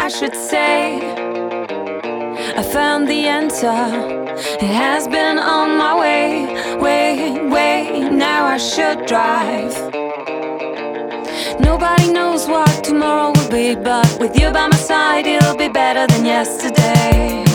I should say. I found the answer. It has been on my way. Now I should drive. Nobody knows what tomorrow will be, but with you by my side, it'll be better than yesterday.